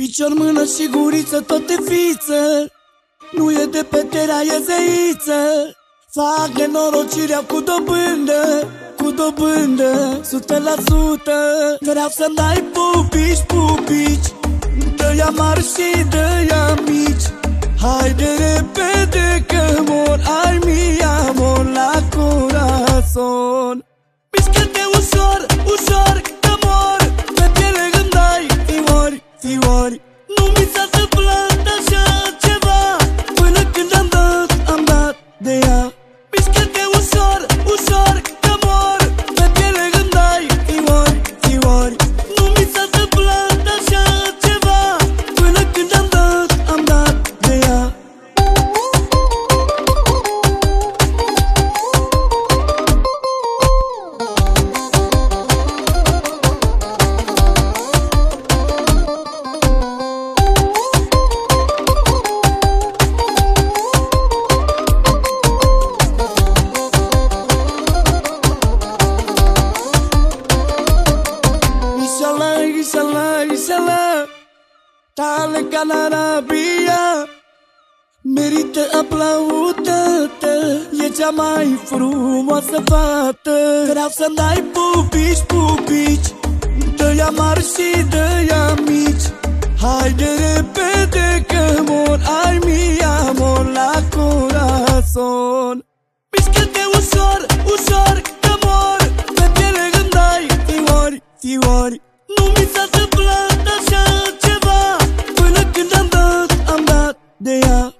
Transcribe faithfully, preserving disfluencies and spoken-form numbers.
Picior, mână și guriță, tot e fiță. Nu e de pe terea, e zeiță. Fac nenorocirea cu dobândă, cu dobândă, sută la sută. Vreau să-mi dai pupici, pupici, dă-ia mari și dă-ia mici. Haide repede că mor, ai mi amor la corazon. Mișcă-te ușor, ușor că mor, pe piele îmi dai fiori, fiori. Nu mi s-a întâmplat așa ceva, până când am dat, am dat de ea. Mișcă-te ușor, ușor că mor, pe piele îmi dai fiori, fiori. Nu mi s-a întâmplat așa ceva, până când am dat, am dat de ea. Inshallah, inshallah, tale ca în Arabia, merită aplaudată, e cea mai frumoasă fată. Vreau să-mi dai pupici, pupici, dă-ia mari și dă-ia mici. Haide repede că mor, ai mi amor la corazon. Mișcă-te ușor, ușor că mor, pe piele îmi dai fiori, fiori. Nu mi s-a întâmplat așa ceva, până când am dat, am dat de ea.